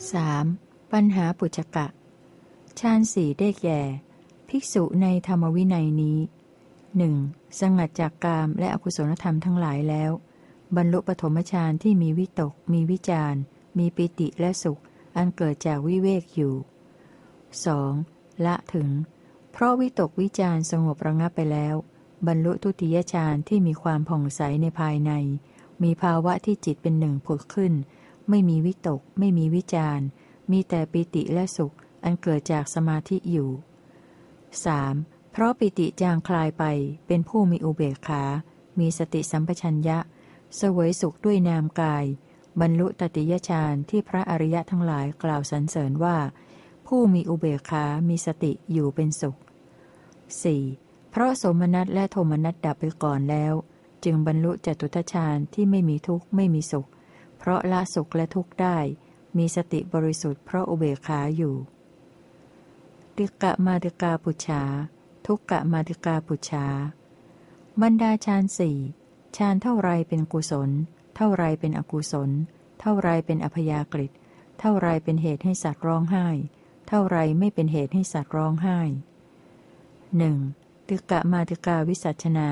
3. ปัญหาปุจจกะฌานสี่ได้แก่ภิกษุในธรรมวินัยนี้ 1. สงัดจากกามและอกุศลธรรมทั้งหลายแล้วบรรลุปฐมฌานที่มีวิตกมีวิจารมีปิติและสุขอันเกิดจากวิเวกอยู่ 2. ละถึงเพราะวิตกวิจารสงบระงับไปแล้วบรรลุทุติยฌานที่มีความผ่องใสในภายในมีภาวะที่จิตเป็นหนึ่งผุดขึ้นไม่มีวิตกไม่มีวิจารมีแต่ปิติและสุขอันเกิดจากสมาธิอยู่ 3. เพราะปิติจางคลายไปเป็นผู้มีอุเบกขามีสติสัมปชัญญะเสวยสุขด้วยนามกายบรรลุตติยฌานที่พระอริยะทั้งหลายกล่าวสรรเสริญว่าผู้มีอุเบกขามีสติอยู่เป็นสุข 4. เพราะโสมนัสและโทมนัสดับไปก่อนแล้วจึงบรรลุจตุตฌานที่ไม่มีทุกข์ไม่มีสุขเพราะละสุขและทุกข์ได้มีสติบริสุทธิ์เพราะอุเบกขาอยู่ติกะมาติกาปุจฉาทุกกะมาติกาปุจฉาบรรดาฌานสี่ฌานเท่าไรเป็นกุศลเท่าไรเป็นอกุศลเท่าไรเป็นอัพยากฤิเท่าไรเป็นเหตุให้สัตว์ร้องไห้เท่าไรไม่เป็นเหตุให้สัตว์ร้องไห้ 1. ติกะมาติกาวิสัชนา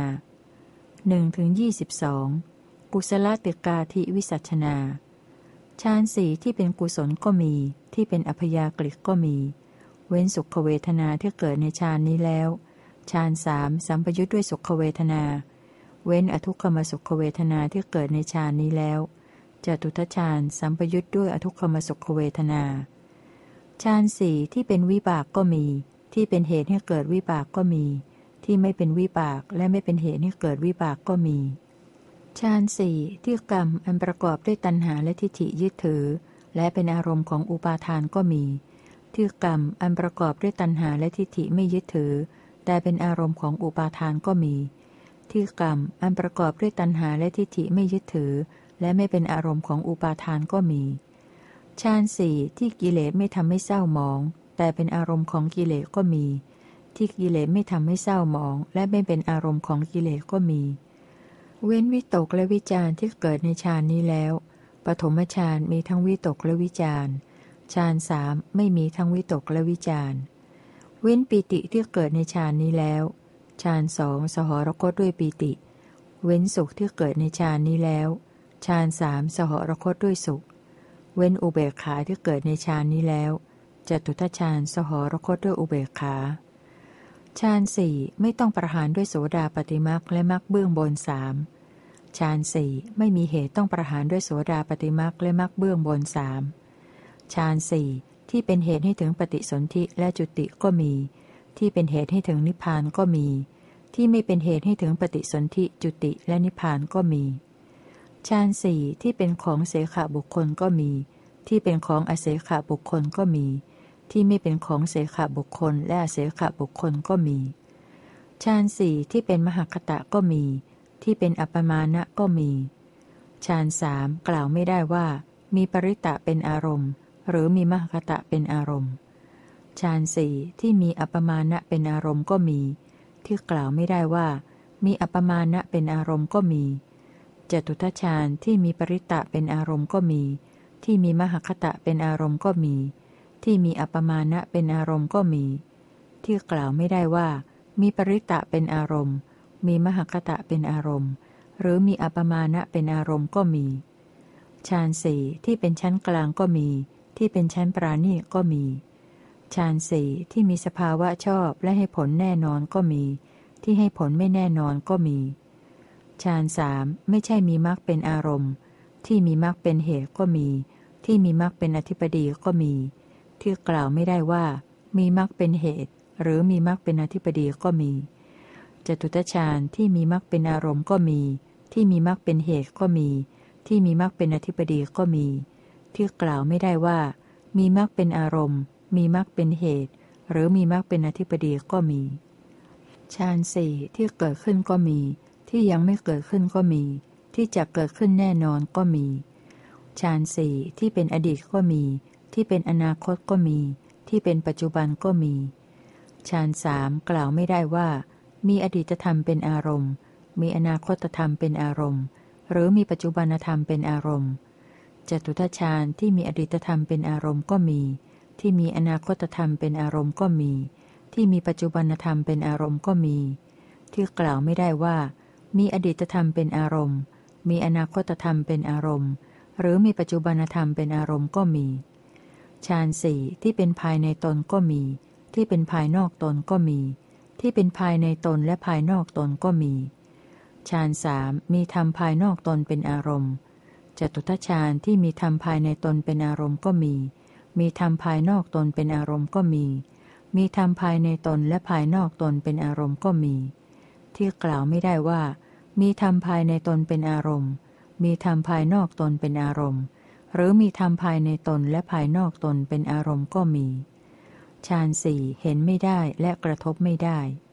1-22 กุศลติกาธิวิสัชนาฌานสี่ที่เป็นกุศลก็มีที่เป็นอัพยากฤิก็มีเว้นสุขเวทนาที่เกิดในฌานนี้แล้วฌานสามสัมปยุทธ์ด้วยสุขเวทนาเว้นอทุกขมสุขเวทนาที่เกิดในฌานนี้แล้วจตุตฌานสัมปยุทธ์ด้วยอทุกขมสุขเวทนาฌานสี่ที่เป็นวิบากก็มีที่เป็นเหตุให้เกิดวิบากก็มีที่ไม่เป็นวิบากและไม่เป็นเหตุให้เกิดวิบากก็มีฌานสี่ที่กรรมอันประกอบด้วยตัณหาและทิฏฐิยึดถือและเป็นอารมณ์ของอุปาทานก็มีที่กรรมอันประกอบด้วยตัณหาและทิฏฐิไม่ยึดถือแต่เป็นอารมณ์ของอุปาทานก็มีที่กรรมอันประกอบด้วยตัณหาและทิฏฐิไม่ยึดถือและไม่เป็นอารมณ์ของอุปาทานก็มีฌานสี่ที่กิเลสไม่ทำให้เศร้าหมองแต่เป็นอารมณ์ของกิเลสก็มีที่กิเลสไม่ทำให้เศร้าหมองและไม่เป็นอารมณ์ของกิเลสก็มีเว้นวิตกและวิจารที่เกิดในฌานนี้แล้วปฐมฌานมีทั้งวิตกและวิจารฌานสามไม่มีทั้งวิตกและวิจารเว้นปิติที่เกิดในฌานนี้แล้วฌานสองสหรคตด้วยปิติเว้นสุขที่เกิดในฌานนี้แล้วฌานสามสหรคตด้วยสุขเว้นอุเบกขาที่เกิดในฌานนี้แล้วจตุตฌานสหรคตด้วยอุเบกขาฌานสี่ไม่ต้องประหารด้วยโสดาปัตติมรรคและมรรคเบื้องบนสามฌานสี่ไม่มีเหตุต้องประหารด้วยโสดาปัตติมรรคและมรรคเบื้องบนสามฌานสี่ที่เป็นเหตุให้ถึงปฏิสนธิและจุติก็มีที่เป็นเหตุให้ถึงนิพพานก็มีที่ไม่เป็นเหตุให้ถึงปฏิสนธิจุติและนิพพานก็มีฌานสี่ที่เป็นของเสขบุคคลก็มีที่เป็นของอเสขบุคคลก็มีที่ไม่เป็นของเสขบุคคลและอเสขบุคคลก็มีฌานสี่ที่เป็นมหคตะก็มีที่เป็นอัปปมานะก็มีฌานสามกล่าวไม่ได้ว่ามีปริตตะเป็นอารมณ์หรือมีมหคตะเป็นอารมณ์ฌานสี่ที่มีอัปปมานะเป็นอารมณ์ก็มีที่กล่าวไม่ได้ว่ามีอัปปมานะเป็นอารมณ์ก็มีจตุตฌานที่มีปริตตะเป็นอารมณ์ก็มีที่มีมหคตะเป็นอารมณ์ก็มีที่มีอัปปมานะเป็นอารมณ์ก็มีที่กล่าวไม่ได้ว่ามีปริตตะเป็นอารมณ์มีมหคตะเป็นอารมณ์หรือมีอัปปมานะเป็นอารมณ์ก็มีฌานสี่ที่เป็นชั้นกลางก็มีที่เป็นชั้นปราณีตก็มีฌานสี่ที่มีสภาวะชอบและให้ผลแน่นอนก็มีที่ให้ผลไม่แน่นอนก็มีฌานสามไม่ใช่มีมรรคเป็นอารมณ์ที่มีมรรคเป็นเหตุก็มีที่มีมรรคเป็นอธิปดีก็มีที่กล่าวไม่ได้ว่ามีมรรคเป็นเหตุหรือมีมรรคเป็นอธิปดีก็มีจตุตฌานที่มีมรรคเป็นอารมณ์ก็มีที่มีมรรคเป็นเหตุก็มีที่มีมรรคเป็นอธิปดีก็มีที่กล่าวไม่ได้ว่ามีมรรคเป็นอารมณ์มีมรรคเป็นเหตุหรือมีมรรคเป็นอธิปดีก็มีฌานสี่ที่เกิดขึ้นก็มีที่ยังไม่เกิดขึ้นก็มีที่จะเกิดขึ้นแน่นอนก็มีฌานสี่ที่เป็นอดีตก็มีที่เป็นอนาคตก็มีที่เป็นปัจจุบันก็มีฌานสามกล่าวไม่ได้ว่ามีอดีตธรรมเป็นอารมณ์มีอนาคตธรรมเป็นอารมณ์หรือมีปัจจุบันธรรมเป็นอารมณ์จตุทัชฌานที่มีอดีตธรรมเป็นอารมณ์ก็มีที่มีอนาคตธรรมเป็นอารมณ์ก็มีที่มีปัจจุบันธรรมเป็นอารมณ์ก็มีที่กล่าวไม่ได้ว่ามีอดีตธรรมเป็นอารมณ์มีอนาคตธรรมเป็นอารมณ์หรือมีปัจจุบันธรรมเป็นอารมณ์ก็มีฌานสี่ที่เป็นภายในตนก็มีที่เป็นภายนอกตนก็มีที่เป็นภายในตนและภายนอกตนก็มีฌานสามมีธรรมภายนอกตนเป็นอารมณ์จตุทัชฌานที่มีธรรมภายในตนเป็นอารมณ์ก็มีมีธรรมภายนอกตนเป็นอารมณ์ก็มีมีธรรมภายในตนและภายนอกตนเป็นอารมณ์ก็มีที่กล่าวไม่ได้ว่ามีธรรมภายในตนเป็นอารมณ์มีธรรมภายนอกตนเป็นอารมณ์หรือมีธรรมภายในตนและภายนอกตนเป็นอารมณ์ก็มีฌานสี่เห็นไม่ได้และกระทบไม่ได้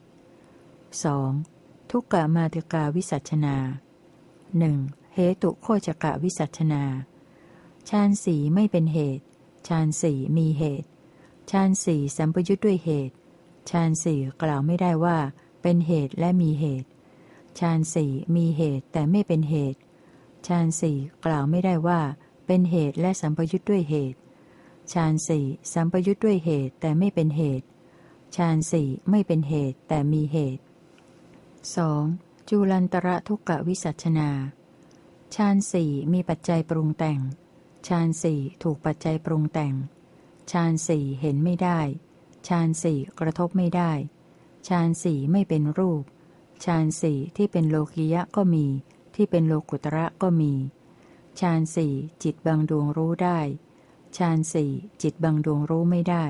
2. ทุกกะมาติกาวิสัชนา 1. เหตุโคจกะวิสัชนาฌานสี่ไม่เป็นเหตุฌานสี่มีเหตุฌานสี่สัมปยุทธ์ด้วยเหตุฌานสี่กล่าวไม่ได้ว่าเป็นเหตุและมีเหตุฌานสี่มีเหตุแต่ไม่เป็นเหตุฌานสี่กล่าวไม่ได้ว่าเป็นเหตุและสัมปยุทธ์ด้วยเหตุฌานสี่สัมปยุทธ์ด้วยเหตุแต่ไม่เป็นเหตุฌานสี่ไม่เป็นเหตุแต่มีเหตุ 2. จุลันตระทุกกะวิสัชนาฌานสี่มีปัจจัยปรุงแต่งฌานสี่ถูกปัจจัยปรุงแต่งฌานสี่เห็นไม่ได้ฌานสี่กระทบไม่ได้ฌานสี่ไม่เป็นรูปฌานสี่ที่เป็นโลกิยะก็มีที่เป็นโลกุตระก็มีฌานสี่จิตบางดวงรู้ได้ฌานสี่จิตบางดวงรู้ไม่ได้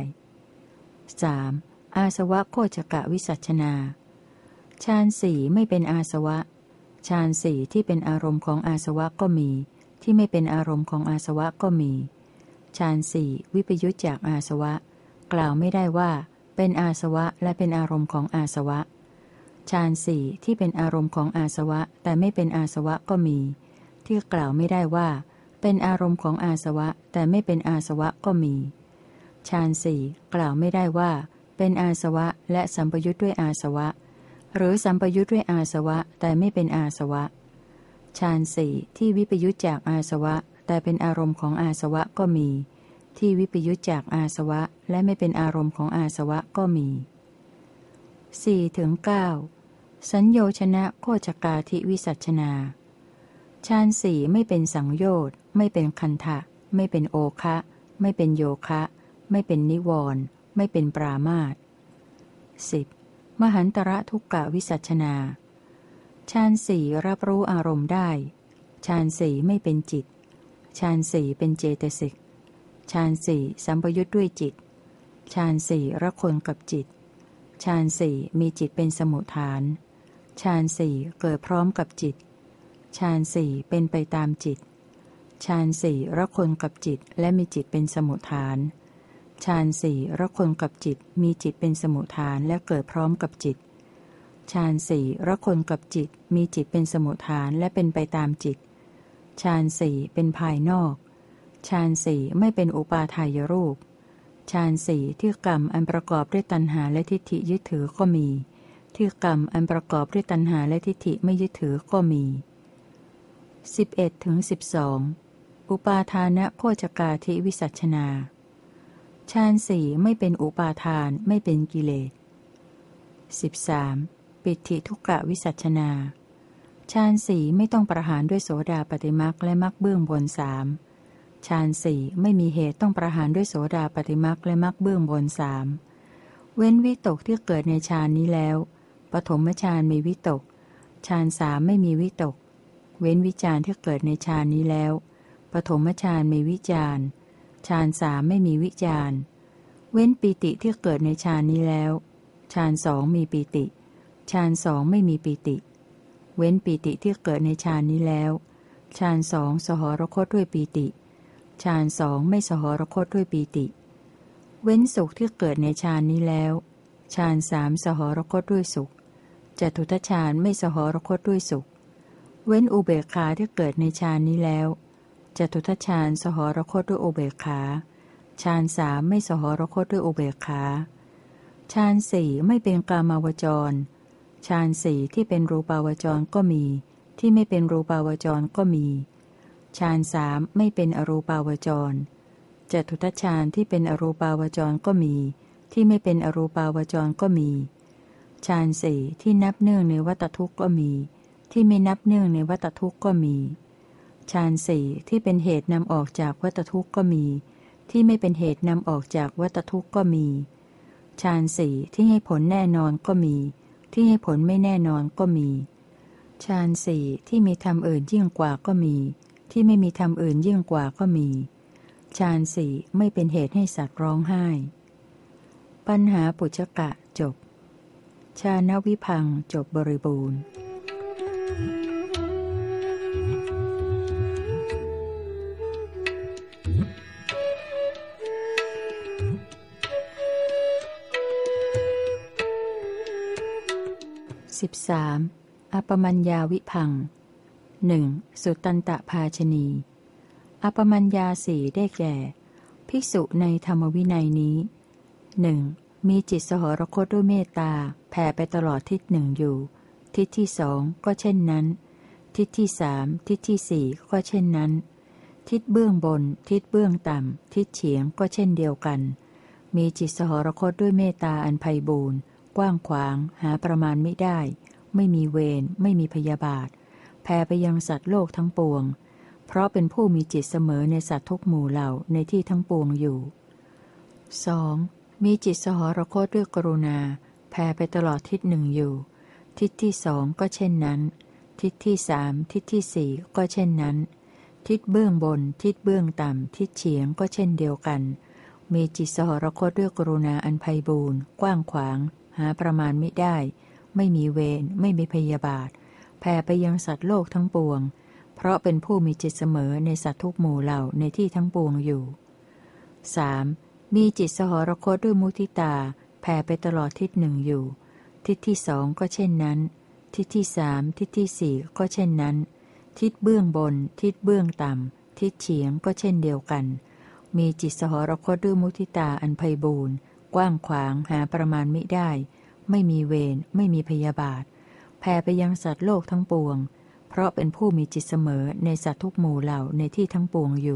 3. อาสวะโคจกะวิสัชนาฌานสี่ไม่เป็นอาสวะฌานสี่ที่เป็นอารมณ์ของอาสวะก็มีที่ไม่เป็นอารมณ์ของอาสวะก็มีฌานสี่วิปยุจจากอาสวะกล่าวไม่ได้ว่าเป็นอาสวะและเป็นอารมณ์ของอาสวะฌานสี่ที่เป็นอารมณ์ของอาสวะแต่ไม่เป็นอาสวะก็มีที่กล่าวไม่ได้ว่าเป็นอารมณ์ของอาสวะแต่ไม่เป็นอาสวะก็มีฌานสี่กล่าวไม่ได้ว่าเป็นอาสวะและสัมปยุทธ์ด้วยอาสวะหรือสัมปยุทธ์ด้วยอาสวะแต่ไม่เป็นอาสวะฌานสี่ที่วิปยุจจากอาสวะแต่เป็นอารมณ์ของอาสวะก็มีที่วิปยุจจากอาสวะและไม่เป็นอารมณ์ของอาสวะก็มี 4-9 สัญโยชนะโคจกาธิวิสัชนาฌานสี่ไม่เป็นสังโยชน์ไม่เป็นคันทะไม่เป็นโอคะไม่เป็นโยคะไม่เป็นนิวรณ์ไม่เป็นปรามาส 10. มหันตระทุกกะวิสัชนาฌานสี่รับรู้อารมณ์ได้ฌานสี่ไม่เป็นจิตฌานสี่เป็นเจตสิกฌานสี่สัมปยุทธ์ด้วยจิตฌานสี่ระคนกับจิตฌานสี่มีจิตเป็นสมุฏฐานฌานสี่เกิดพร้อมกับจิตฌานสี่เป็นไปตามจิตฌานสี่ระคนกับจิตและมีจิตเป็นสมุฏฐานฌานสี่ระคนกับจิตมีจิตเป็นสมุฏฐานและเกิดพร้อมกับจิตฌานสี่ระคนกับจิตมีจิตเป็นสมุฏฐานและเป็นไปตามจิตฌานสี่เป็นภายนอกฌานสี่ไม่เป็นอุปาทายรูปฌานสี่ที่กรรมอันประกอบด้วยตัณหาและทิฏฐิยึดถือก็มีที่กรรมอันประกอบด้วยตัณหาและทิฏฐิไม่ยึดถือก็มี 11-12 อุปาทานะโคจกาธิวิสัชนาฌานสี่ไม่เป็นอุปาทานไม่เป็นกิเลส 13. ปิฏฐิทุกกะวิสัชนาฌานสี่ไม่ต้องประหารด้วยโสดาปัตติมรรคและมรรคเบื้องบนสามฌานสี่ไม่มีเหตุต้องประหารด้วยโสดาปัตติมรรคและมรรคเบื้องบนสามเว้นวิตกที่เกิดในฌานนี้แล้วปฐมฌานมีวิตกฌานสามไม่มีวิตกเว้นวิจารที่เกิดในฌานนี้แล้วปฐมฌานมีวิจารฌานสามไม่มีวิจารเว้นปีติที่เกิดในฌานนี้แล้วฌานสองมีปีติฌานสองไม่มีปีติเว้นปีติที่เกิดในฌานนี้แล้วฌานสองสหรคตด้วยปีติฌานสองไม่สหรคตด้วยปีติเว้นสุขที่เกิดในฌานนี้แล้วฌานสามสหรคตด้วยสุขจตุทัชฌานไม่สหรคตด้วยสุขเว้นอุเบกขาที่เกิดในฌานนี้แล้วจตุทัชฌานสหรคตด้วยอุเบกขาฌานสามไม่สหรคตด้วยอุเบกขาฌานสี่ไม่เป็นกามาวจรฌานสี่ที่เป็นรูปาวจรก็มีที่ไม่เป็นรูปาวจรก็มีฌานสามไม่เป็นอรูปาวจรจตุทัชฌานที่เป็นอรูปาวจรก็มีที่ไม่เป็นอรูปาวจรก็มีฌานสี่ที่นับเนื่องในวัฏทุกข์ก็มีที่ไม่นับเนื่องในวัฏทุกข์ก็มีฌานสี่ที่เป็นเหตุนำออกจากวัฏทุกข์ก็มีที่ไม่เป็นเหตุนำออกจากวัฏทุกข์ก็มีฌานสี่ที่ให้ผลแน่นอนก็มีที่ให้ผลไม่แน่นอนก็มีฌานสี่ที่มีธรรมอื่นยิ่งกว่าก็มีที่ไม่มีธรรมอื่นยิ่งกว่าก็มีฌานสี่ไม่เป็นเหตุให้สัตว์ร้องไห้ปัญหาปุจฉกะจบฌานวิพังค์จบบริบูรณ์13. อัปมัญญาวิพังค์ 1. สุตตันตภาชนีอัปมัญญาสี่ได้แก่ ภิกษุในธรรมวินัยนี้ 1. มีจิตสหรคตด้วยเมตตาแผ่ไปตลอดทิศหนึ่งอยู่ทิศที่สองก็เช่นนั้นทิศที่สามทิศที่สี่ก็เช่นนั้นทิศเบื้องบนทิศเบื้องต่ำทิศเฉียงก็เช่นเดียวกันมีจิตสหรคตด้วยเมตตาอันไพบูรณ์กว้างขวางหาประมาณไม่ได้ไม่มีเวรไม่มีพยาบาทแผ่ไปยังสัตว์โลกทั้งปวงเพราะเป็นผู้มีจิตเสมอในสัตว์ทุกหมู่เหล่าในที่ทั้งปวงอยู่ 2. มีจิตสหรคตด้วยกรุณาแผ่ไปตลอดทิศหนึ่งอยู่ทิศที่สองก็เช่นนั้นทิศที่สามทิศที่สี่ก็เช่นนั้นทิศเบื้องบนทิศเบื้องต่ำทิศเฉียงก็เช่นเดียวกันมีจิตสหรคตด้วยกรุณาอันไพบูรณ์กว้างขวางหาประมาณมิได้ไม่มีเวรไม่มีพยาบาทแผ่ไปยังสัตว์โลกทั้งปวงเพราะเป็นผู้มีจิตเสมอในสัตว์ทุกหมู่เหล่าในที่ทั้งปวงอยู่ 3. มีจิตสหรคตด้วยมุทิตาแผ่ไปตลอดทิศหนึ่งอยู่ทิศที่สองก็เช่นนั้นทิศที่สามทิศที่สี่ก็เช่นนั้นทิศเบื้องบนทิศเบื้องต่ำทิศเฉียงก็เช่นเดียวกันมีจิตสหรคตด้วยมุทิตาอันไพบูรณ์กว้างขวางหาประมาณมิได้ไม่มีเวรไม่มีพยาบาทแผ่ไปยังสัตว์โลกทั้งปวงเพราะเป็นผู้มีจิตเสมอในสัตว์ทุกหมู่เหล่าในที่ทั้งปวงอยู่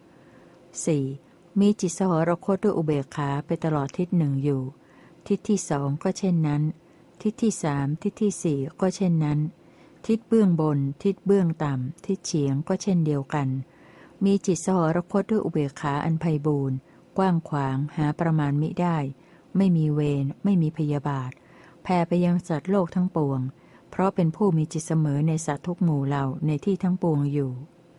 4. มีจิตสหรคตด้วยอุเบกขาไปตลอดทิศหนึ่งอยู่ทิศที่สองก็เช่นนั้นทิศที่สามทิศที่สี่ก็เช่นนั้นทิศเบื้องบนทิศเบื้องต่ำทิศเฉียงก็เช่นเดียวกันมีจิตสหรคตด้วยอุเบกขาอันไพบูรณ์กว้างขวางหาประมาณมิได้ไม่มีเวรไม่มีพยาบาทแผ่ไปยังสัตว์โลกทั้งปวงเพราะเป็นผู้มีจิตเสมอในสัตว์ทุกหมู่เหล่าในที่ทั้งปวงอยู่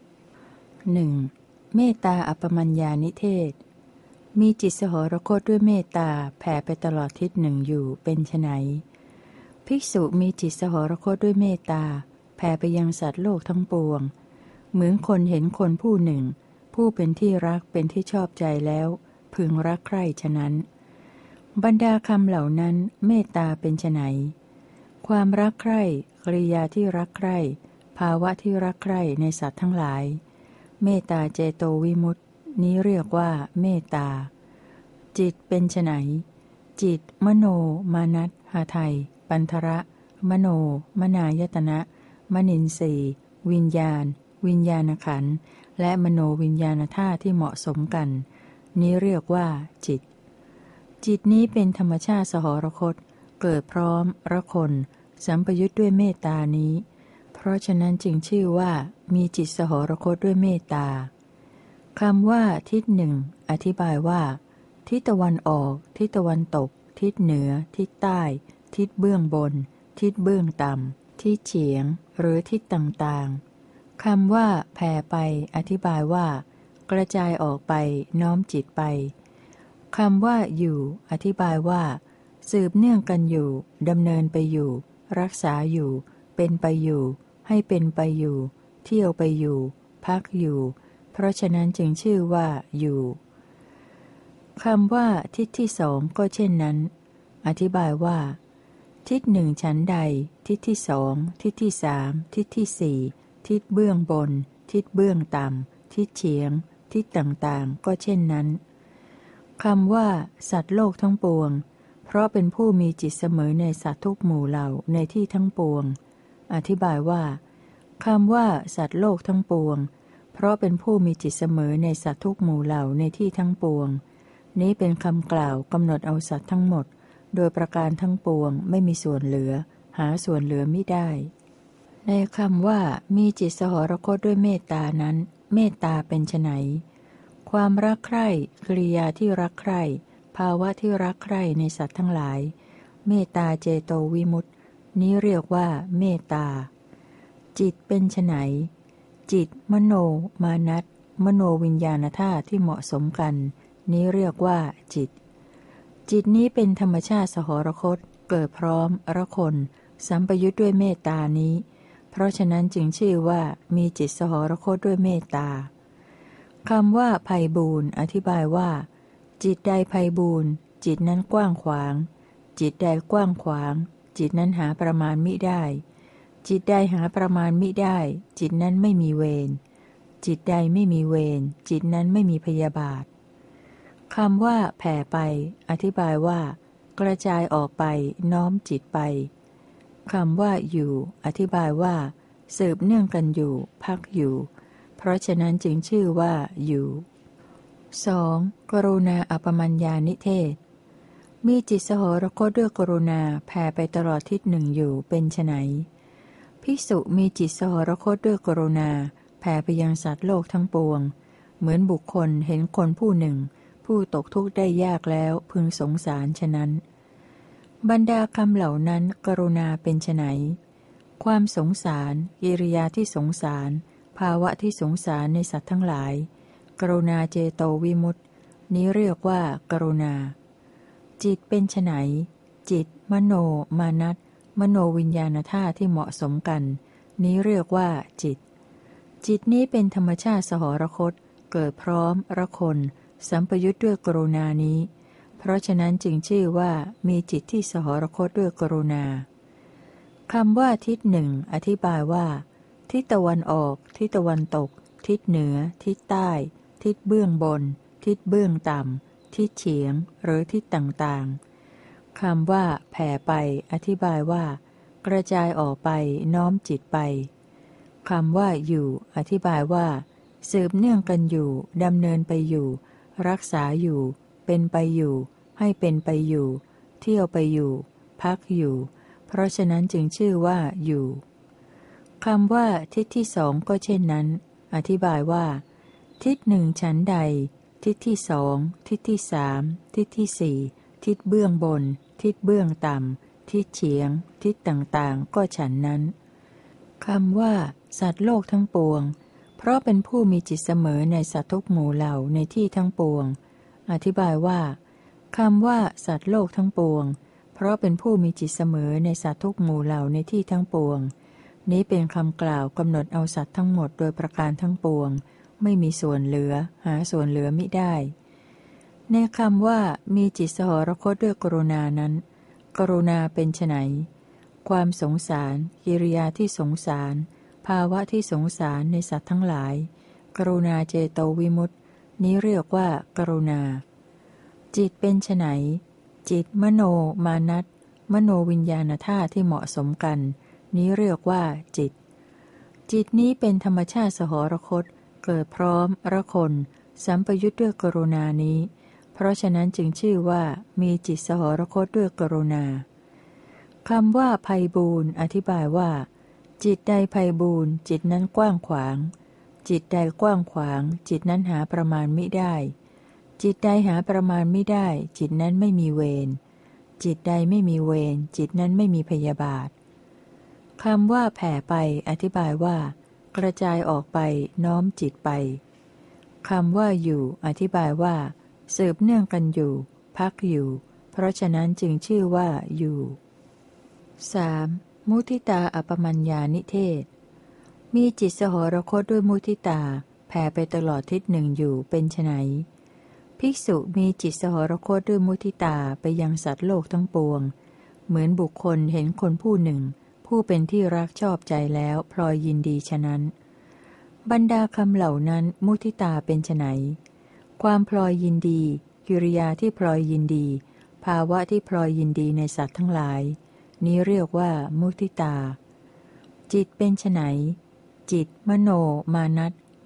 1. เมตตาอัปมัญญานิเทศมีจิตสหรคตด้วยเมตตาแผ่ไปตลอดทิศหนึ่งอยู่เป็นไฉนภิกษุมีจิตสหรคตด้วยเมตตาแผ่ไปยังสัตว์โลกทั้งปวงเหมือนคนเห็นคนผู้หนึ่งผู้เป็นที่รักเป็นที่ชอบใจแล้วพึงรักใคร่ฉะนั้นบรรดาคำเหล่านั้นเมตตาเป็นไฉนความรักใคร่กริยาที่รักใคร่ภาวะที่รักใคร่ในสัตว์ทั้งหลายเมตตาเจโตวิมุตตินี้เรียกว่าเมตตาจิตเป็นไฉนจิตมโนมานัสหทัยปันทระมโนมนายตนะมนินทรีย์วิญญาณวิญญาณขันธ์และมโนวิญญาณธาตุที่เหมาะสมกันนี้เรียกว่าจิตจิตนี้เป็นธรรมชาติสหรคตเกิดพร้อมระคนสัมปยุทธ์ด้วยเมตตานี้เพราะฉะนั้นจึงชื่อว่ามีจิตสหรคตด้วยเมตตาคำว่าทิศหนึ่งอธิบายว่าทิศตะวันออกทิศตะวันตกทิศเหนือทิศใต้ทิศเบื้องบนทิศเบื้องต่ำทิศเฉียงหรือทิศต่างๆคำว่าแผ่ไปอธิบายว่ากระจายออกไปน้อมจิตไปคำว่าอยู่อธิบายว่าสืบเนื่องกันอยู่ดำเนินไปอยู่รักษาอยู่เป็นไปอยู่ให้เป็นไปอยู่เที่ยวไปอยู่พักอยู่เพราะฉะนั้นจึงชื่อว่าอยู่คำว่าทิศที่สองก็เช่นนั้นอธิบายว่าทิศหนึ่งชั้นใดทิศที่สองทิศที่สามทิศที่สี่ทิศเบื้องบนทิศเบื้องต่ำทิศเฉียงทิศต่างๆก็เช่นนั้นคำว่าสัตว์โลกทั้งปวงเพราะเป็นผู้มีจิตเสมอในสัตว์ทุกหมู่เหล่าในที่ทั้งปวงอธิบายว่าคำว่าสัตว์โลกทั้งปวงเพราะเป็นผู้มีจิตเสมอในสัตว์ทุกหมู่เหล่าในที่ทั้งปวงนี้เป็นคำกล่าวกำหนดเอาสัตว์ทั้งหมดโดยประการทั้งปวงไม่มีส่วนเหลือหาส่วนเหลือไม่ได้ในคำว่ามีจิตสหรคตด้วยเมตตานั้นเมตตาเป็นไฉนความรักใคร่กิริยาที่รักใคร่ภาวะที่รักใคร่ในสัตว์ทั้งหลายเมตตาเจโตวิมุตตินี้เรียกว่าเมตตาจิตเป็นไฉนจิตมโนมานัตมโนวิญญาณธาตุที่เหมาะสมกันนี้เรียกว่าจิตจิตนี้เป็นธรรมชาติสหรคตเกิดพร้อมระคนสัมปยุทธ์ด้วยเมตตานี้เพราะฉะนั้นจึงชื่อว่ามีจิตสหรคตด้วยเมตตาคำว่าไพบูลย์อธิบายว่าจิตใดไพบูลย์จิตนั้นกว้างขวางจิตใดกว้างขวางจิตนั้นหาประมาณมิได้จิตใดหาประมาณมิได้จิตนั้นไม่มีเวรจิตใดไม่มีเวรจิตนั้นไม่มีพยาบาทคำว่าแผ่ไปอธิบายว่ากระจายออกไปน้อมจิตไปคำว่าอยู่อธิบายว่าสืบเนื่องกันอยู่พักอยู่เพราะฉะนั้นจึงชื่อว่าอยู่ 2. กรุณาอัปมัญญานิเทศมีจิตสหรคตด้วยกรุณาแผ่ไปตลอดทิศหนึ่งอยู่เป็นไฉนภิกษุมีจิตสหรคตด้วยกรุณาแผ่ไปยังสัตว์โลกทั้งปวงเหมือนบุคคลเห็นคนผู้หนึ่งผู้ตกทุกข์ได้ยากแล้วพึงสงสารฉะนั้นบรรดาคำเหล่านั้นกรุณาเป็นไฉนความสงสารกิริยาที่สงสารภาวะที่สงสารในสัตว์ทั้งหลายกรุณาเจโตวิมุตตินี้เรียกว่ากรุณาจิตเป็นไฉนจิตมโนมานัตมโนวิญญาณธาตุที่เหมาะสมกันนี้เรียกว่าจิตจิตนี้เป็นธรรมชาติสหรคตเกิดพร้อมระคนสัมปยุทธ์ด้วยกรุณานี้เพราะฉะนั้นจึงชื่อว่ามีจิตที่สหรคตด้วยกรุณาคำว่าทิศหนึ่งอธิบายว่าทิศตะวันออกทิศตะวันตกทิศเหนือทิศใต้ทิศเบื้องบนทิศเบื้องต่ำทิศเฉียงหรือทิศต่างๆคำว่าแผ่ไปอธิบายว่ากระจายออกไปน้อมจิตไปคำว่าอยู่อธิบายว่าสืบเนื่องกันอยู่ดำเนินไปอยู่รักษาอยู่เป็นไปอยู่ให้เป็นไปอยู่เที่ยวไปอยู่พักอยู่เพราะฉะนั้นจึงชื่อว่าอยู่คำว่าทิศที่สองก็เช่นนั้นอธิบายว่าทิศหนึ่งฉันใดทิศที่สองทิศที่สามทิศที่สี่ทิศเบื้องบนทิศเบื้องต่ำทิศเฉียงทิศต่างๆก็ฉันนั้นคำว่าสัตว์โลกทั้งปวงเพราะเป็นผู้มีจิตเสมอในสัตว์ทุกหมู่เหล่าในที่ทั้งปวงอธิบายว่าคำว่าสัตว์โลกทั้งปวงเพราะเป็นผู้มีจิตเสมอในสัตว์ทุกหมู่เหล่าในที่ทั้งปวงนี้เป็นคำกล่าวกำหนดเอาสัตว์ทั้งหมดโดยประการทั้งปวงไม่มีส่วนเหลือหาส่วนเหลือมิได้ในคำว่ามีจิตสหรคตด้วยกรุณานั้นกรุณาเป็นไฉนความสงสารกิริยาที่สงสารภาวะที่สงสารในสัตว์ทั้งหลายกรุณาเจโตวิมุตตินี้เรียกว่ากรุณาจิตเป็นไฉนจิตมโนมานัตมโนวิญญาณธาตุที่เหมาะสมกันนี้เรียกว่าจิตจิตนี้เป็นธรรมชาติสหรคตเกิดพร้อมระคนสัมปยุทธ์ด้วยกรุณานี้เพราะฉะนั้นจึงชื่อว่ามีจิตสหรคตด้วยกรุณาคำว่าไพบูลย์อธิบายว่าจิตใดไพบูลย์จิตนั้นกว้างขวางจิตใดกว้างขวางจิตนั้นหาประมาณมิได้จิตใดหาประมาณมิได้จิตนั้นไม่มีเวรจิตใดไม่มีเวรจิตนั้นไม่มีพยาบาทคำว่าแผ่ไปอธิบายว่ากระจายออกไปน้อมจิตไปคำว่าอยู่อธิบายว่าสืบเนื่องกันอยู่พักอยู่เพราะฉะนั้นจึงชื่อว่าอยู่ 3. มุทิตาอัปมัญญานิเทศมีจิตสหรคตด้วยมุทิตาแผ่ไปตลอดทิศหนึ่งอยู่เป็นไฉนภิกษุมีจิตสหรคตด้วยมุทิตาไปยังสัตว์โลกทั้งปวงเหมือนบุคคลเห็นคนผู้หนึ่งผู้เป็นที่รักชอบใจแล้วพลอยยินดีฉะนั้นบรรดาคำเหล่านั้นมุทิตาเป็นไฉนความพลอยยินดีกิริยาที่พลอยยินดีภาวะที่พลอยยินดีในสัตว์ทั้งหลายนี้เรียกว่ามุทิตาจิตเป็นไฉนจิตมโนมานัต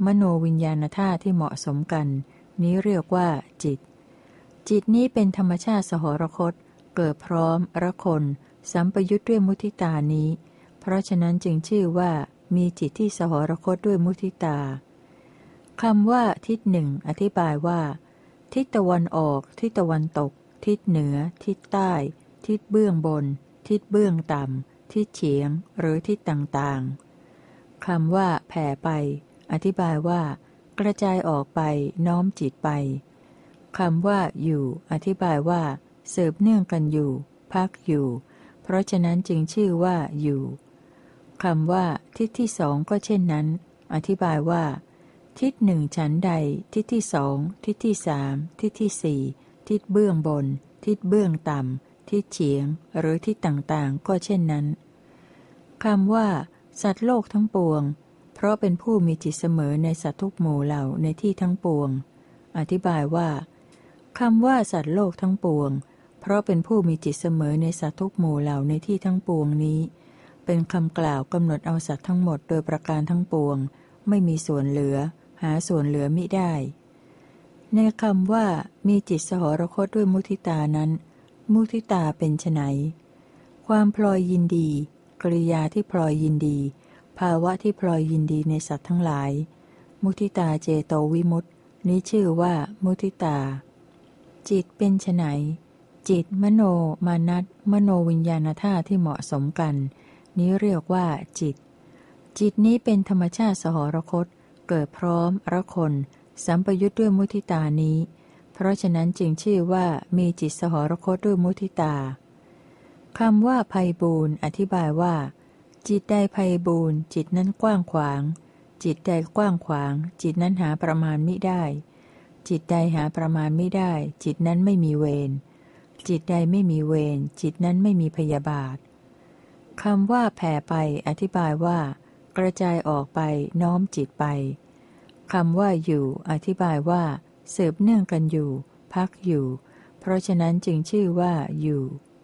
มโนวิญญาณธาตุที่เหมาะสมกันนี้เรียกว่าจิตจิตนี้เป็นธรรมชาติสหรคตเกิดพร้อมระคนสัมปยุทธ์ด้วยมุทิตานี้เพราะฉะนั้นจึงชื่อว่ามีจิตที่สหรคตด้วยมุทิตาคำว่าทิศหนึ่งอธิบายว่าทิศตะวันออกทิศตะวันตกทิศเหนือทิศใต้ทิศเบื้องบนทิศเบื้องต่ำทิศเฉียงหรือทิศต่างๆคำว่าแผ่ไปอธิบายว่ากระจายออกไปน้อมจิตไปคำว่าอยู่อธิบายว่าสืบเนื่องกันอยู่พักอยู่เพราะฉะนั้นจึงชื่อว่าอยู่คำว่าทิศที่สองก็เช่นนั้นอธิบายว่าทิศหนึ่งฉันใดทิศที่สองทิศที่สามทิศที่สี่ทิศเบื้องบนทิศเบื้องต่ำทิศเฉียงหรือทิศต่างๆก็เช่นนั้นคำว่าสัตว์โลกทั้งปวงเพราะเป็นผู้มีจิตเสมอในสัตว์ทุกหมู่เหล่าในที่ทั้งปวงอธิบายว่าคำว่าสัตว์โลกทั้งปวงเพราะเป็นผู้มีจิตเสมอในสัตว์ทุกหมู่เหล่าในที่ทั้งปวงนี้เป็นคำกล่าวกำหนดเอาสัตว์ทั้งหมดโดยประการทั้งปวงไม่มีส่วนเหลือหาส่วนเหลือมิได้ในคำว่ามีจิตสหรคตด้วยมุทิตานั้นมุทิตาเป็นไฉนความพลอยยินดีกริยาที่พลอยยินดีภาวะที่พลอยยินดีในสัตว์ทั้งหลายมุทิตาเจโตวิมุตตินี้ชื่อว่ามุทิตาจิตเป็นไฉนจิตมโนมานัสมโนวิญญาณธาตุที่เหมาะสมกันนี้เรียกว่าจิตจิตนี้เป็นธรรมชาติสหรคตเกิดพร้อมระคนสัมปยุทธ์ด้วยมุทิตานี้เพราะฉะนั้นจึงชื่อว่ามีจิตสหรคตด้วยมุทิตาคำว่าไพบูลย์อธิบายว่าจิตใดไพบูลย์จิตนั้นกว้างขวางจิตใดกว้างขวางจิตนั้นหาประมาณมิได้จิตใดหาประมาณไม่ได้จิตนั้นไม่มีเวรจิตใดไม่มีเวรจิตนั้นไม่มีพยาบาทคำว่าแผ่ไปอธิบายว่ากระจายออกไปน้อมจิตไปคำว่าอยู่อธิบายว่าสืบเนื่องกันอยู่พักอยู่เพราะฉะนั้นจึงชื่อว่าอยู่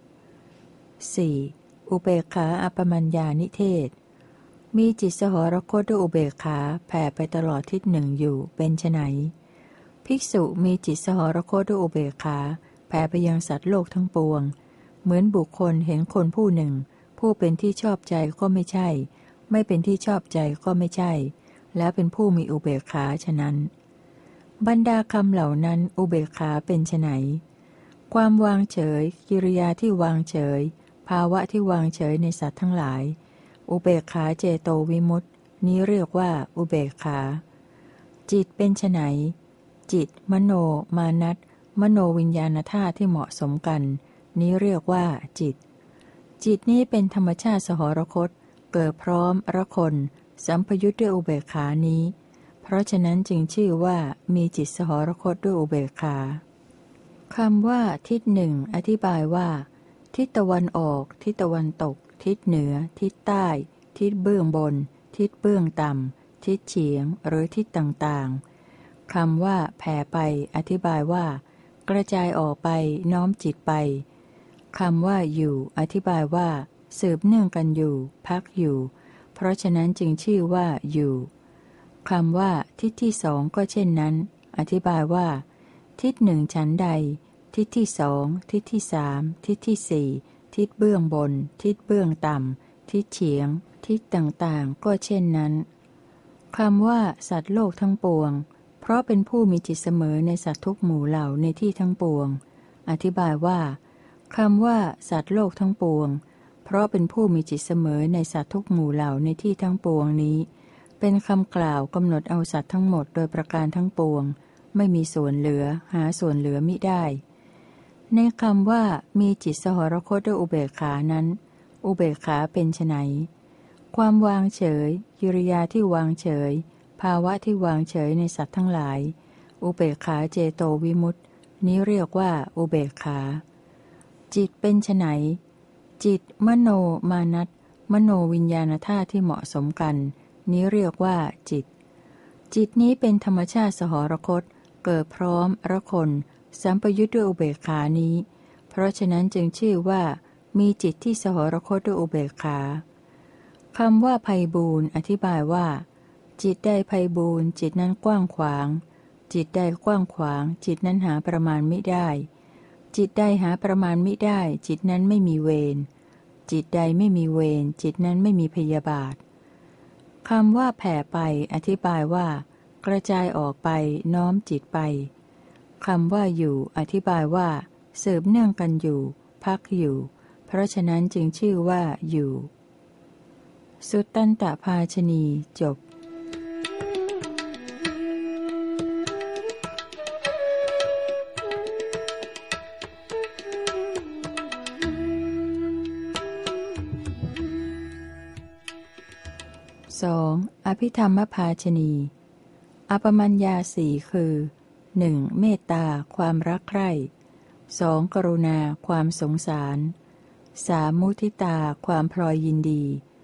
4. อุเบกขาอัปปมัญญานิเทศมีจิตสหรคตด้วยอุเบกขาแผ่ไปตลอดทิศหนึ่งอยู่เป็นไฉนภิกษุมีจิตสหรคตด้วยอุเบกขาแผ่ไปยังสัตว์โลกทั้งปวงเหมือนบุคคลเห็นคนผู้หนึ่งผู้เป็นที่ชอบใจก็ไม่ใช่ไม่เป็นที่ชอบใจก็ไม่ใช่แล้วเป็นผู้มีอุเบกขาฉะนั้นบรรดาคำเหล่านั้นอุเบกขาเป็นไฉนความวางเฉยกิริยาที่วางเฉยภาวะที่วางเฉยในสัตว์ทั้งหลายอุเบกขาเจโตวิมุตตินี้เรียกว่าอุเบกขาจิตเป็นไฉนจิตมโนมานัสมโนวิญญาณธาตุที่เหมาะสมกันนี้เรียกว่าจิตจิตนี้เป็นธรรมชาติสหรคตเกิดพร้อมระคนสัมปยุทธ์ด้วยอุเบกขานี้เพราะฉะนั้นจึงชื่อว่ามีจิตสหรคตด้วยอุเบกขาคำว่าทิศหนึ่งอธิบายว่าทิศตะวันออกทิศตะวันตกทิศเหนือทิศใต้ทิศเบื้องบนทิศเบื้องต่ำทิศเฉียงหรือทิศต่างๆคำว่าแผ่ไปอธิบายว่ากระจายออกไปน้อมจิตไปคำว่าอยู่อธิบายว่าสืบเนื่องกันอยู่พักอยู่เพราะฉะนั้นจึงชื่อว่าอยู่คำว่าทิศที่สองก็เช่นนั้นอธิบายว่าทิศหนึ่งฉันใดทิศที่สองทิศที่สามทิศที่สี่ทิศเบื้องบนทิศเบื้องต่ำทิศเฉียงทิศต่างๆก็เช่นนั้นคำว่าสัตว์โลกทั้งปวงเพราะเป็นผู้มีจิตเสมอในสัตว์ทุกหมู่เหล่าในที่ทั้งปวงอธิบายว่าคำว่าสัตว์โลกทั้งปวงเพราะเป็นผู้มีจิตเสมอในสัตว์ทุกหมู่เหล่าในที่ทั้งปวงนี้เป็นคำกล่าวกำหนดเอาสัตว์ทั้งหมดโดยประการทั้งปวงไม่มีส่วนเหลือหาส่วนเหลือมิได้ในคำว่ามีจิตสหรคตด้วยอุเบกขานั้นอุเบกขาเป็นไฉนความวางเฉยกิริยาที่วางเฉยภาวะที่วางเฉยในสัตว์ทั้งหลายอุเบกขาเจโตวิมุตตินี้เรียกว่าอุเบกขาจิตเป็นไฉนจิตมโนมานัสมโนวิญญาณธาตุที่เหมาะสมกันนี้เรียกว่าจิตจิตนี้เป็นธรรมชาติสหรคตเกิดพร้อมระคนสัมปยุทธ์ด้วยอุเบกขานี้เพราะฉะนั้นจึงชื่อว่ามีจิตที่สหรคตด้วยอุเบกขาคำว่าไพบูลย์อธิบายว่าจิตใดไพบูลย์จิตนั้นกว้างขวางจิตใดกว้างขวางจิตนั้นหาประมาณมิได้จิตใดหาประมาณมิได้จิตนั้นไม่มีเวรจิตใดไม่มีเวรจิตนั้นไม่มีพยาบาทคำว่าแผ่ไปอธิบายว่ากระจายออกไปน้อมจิตไปคำว่าอยู่อธิบายว่าสืบเนื่องกันอยู่พักอยู่เพราะฉะนั้นจึงชื่อว่าอยู่สุตตันตภาชนีจบ2. อภิธรรมภาชนีอปมัญญาสี่คือ 1. เมตตาความรักใคร่ 2. กรุณาความสงสาร 3. มุทิตาความพลอยยินดี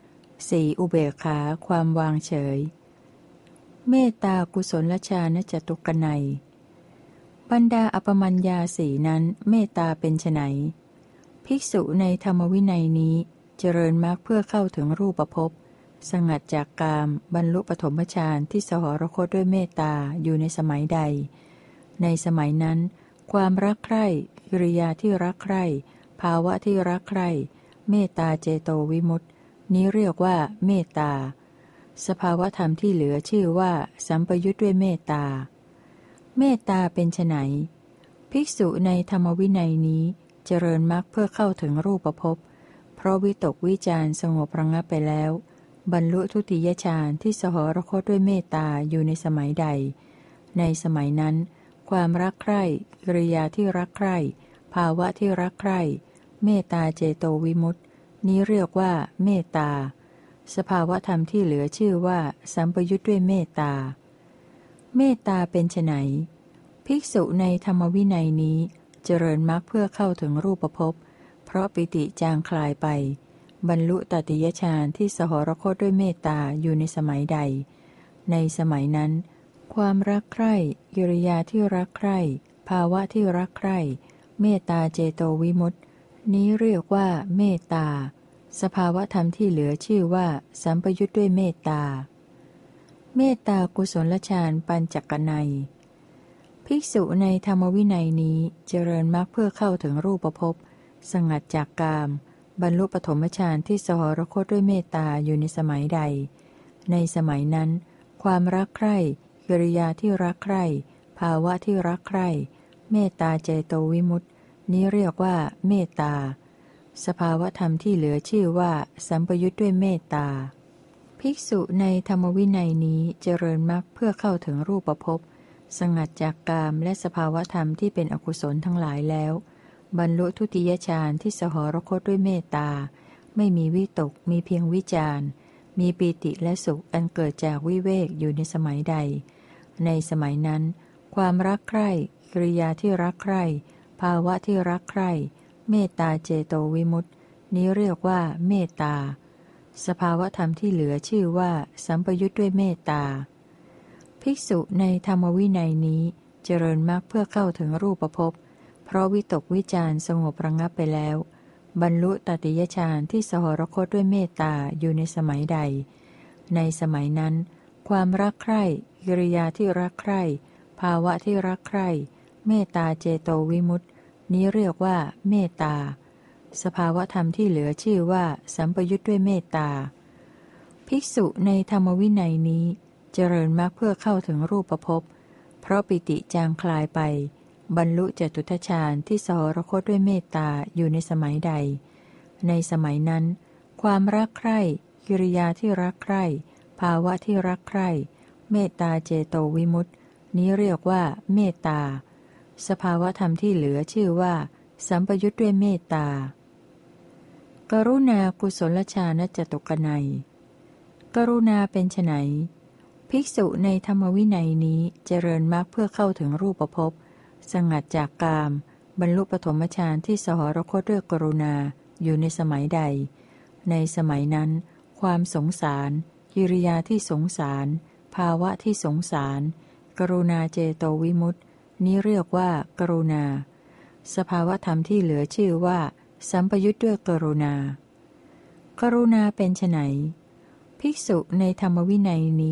4. อุเบกขาความวางเฉยเมตตากุศลฌานจตุกนัยบรรดาอปมัญญาสี่นั้นเมตตาเป็นไฉนภิกษุในธรรมวินัยนี้เจริญมรรคเพื่อเข้าถึงรูปภพสงัดจากกามบรรลุปฐมฌานที่สหรคตด้วยเมตตาอยู่ในสมัยใดในสมัยนั้นความรักใคร่กิริยาที่รักใคร่ภาวะที่รักใคร่เมตตาเจโตวิมุตตินี้เรียกว่าเมตตาสภาวะธรรมที่เหลือชื่อว่าสัมปยุทธ์ด้วยเมตตาเมตตาเป็นไฉนภิกษุในธรรมวินัยนี้เจริญมรรคเพื่อเข้าถึงรูปภพเพราะวิตกวิจารสงบระงับไปแล้วบรรลุทุติยฌานที่สหรคตด้วยเมตตาอยู่ในสมัยใดในสมัยนั้นความรักใคร่กิริยาที่รักใคร่ภาวะที่รักใคร่เมตตาเจโตวิมุตตินี้เรียกว่าเมตตาสภาวะธรรมที่เหลือชื่อว่าสัมปยุทธ์ด้วยเมตตาเมตตาเป็นไฉนภิกษุในธรรมวินัยนี้เจริญมรรคเพื่อเข้าถึงรูปภพเพราะปิติจางคลายไปบรรลุตติยฌานที่สหรคตด้วยเมตตาอยู่ในสมัยใดในสมัยนั้นความรักใคร่กิริยาที่รักใคร่ภาวะที่รักใคร่เมตตาเจโตวิมุตตินี้เรียกว่าเมตตาสภาวะธรรมที่เหลือชื่อว่าสัมปยุทธ์ด้วยเมตตาเมตตากุศลฌานปัญจกนัยภิกษุในธรรมวินัยนี้เจริญมรรคเพื่อเข้าถึงรูปภพสงัดจากกามบรรลุปฐมฌานที่สหรคตด้วยเมตตาอยู่ในสมัยใดในสมัยนั้นความรักใคร่กิริยาที่รักใคร่ภาวะที่รักใคร่เมตตาเจโตวิมุตตินี้เรียกว่าเมตตาสภาวะธรรมที่เหลือชื่อว่าสัมปยุทธ์ด้วยเมตตาภิกษุในธรรมวินัยนี้เจริญมรรคเพื่อเข้าถึงรูปภพสงัดจากกามและสภาวะธรรมที่เป็นอกุศลทั้งหลายแล้วบรรลุทุติยฌานที่สหรคตด้วยเมตตาไม่มีวิตกมีเพียงวิจารมีปีติและสุขอันเกิดจากวิเวกอยู่ในสมัยใดในสมัยนั้นความรักใคร่กิริยาที่รักใคร่ภาวะที่รักใคร่เมตตาเจโตวิมุตตินี้เรียกว่าเมตตาสภาวะธรรมที่เหลือชื่อว่าสัมปยุทธ์ด้วยเมตตาภิกษุในธรรมวินัยนี้เจริญมรรคเพื่อเข้าถึงรูปภพเพราะวิตกวิจารสงบระงับไปแล้วบรรลุตติยฌานที่สหรคตด้วยเมตตาอยู่ในสมัยใดในสมัยนั้นความรักใคร่กิริยาที่รักใคร่ภาวะที่รักใคร่เมตตาเจโตวิมุตตินี้เรียกว่าเมตตาสภาวะธรรมที่เหลือชื่อว่าสัมปยุทธ์ด้วยเมตตาภิกษุในธรรมวินัยนี้เจริญมรรคเพื่อเข้าถึงรูปภพเพราะปิติจางคลายไปบรรลุจตุตฌานที่สหรคตด้วยเมตตาอยู่ในสมัยใดในสมัยนั้นความรักใคร่กิริยาที่รักใคร่ภาวะที่รักใคร่เมตตาเจโตวิมุตตินี้เรียกว่าเมตตาสภาวะธรรมที่เหลือชื่อว่าสัมปยุทธ์ด้วยเมตตากรุณากุศลฌานจตุกนัยกรุณาเป็นไฉนภิกษุในธรรมวินัยนี้เจริญมรรคเพื่อเข้าถึงรูปภพสงัดจากกามบรรลุปฐมฌานที่สหรคตด้วยกรุณาอยู่ในสมัยใดในสมัยนั้นความสงสารกิริยาที่สงสารภาวะที่สงสารกรุณาเจโตวิมุตตินี้เรียกว่ากรุณาสภาวะธรรมที่เหลือชื่อว่าสัมปยุทธ์ด้วยกรุณากรุณาเป็นไฉนภิกษุในธรรมวินัยนี้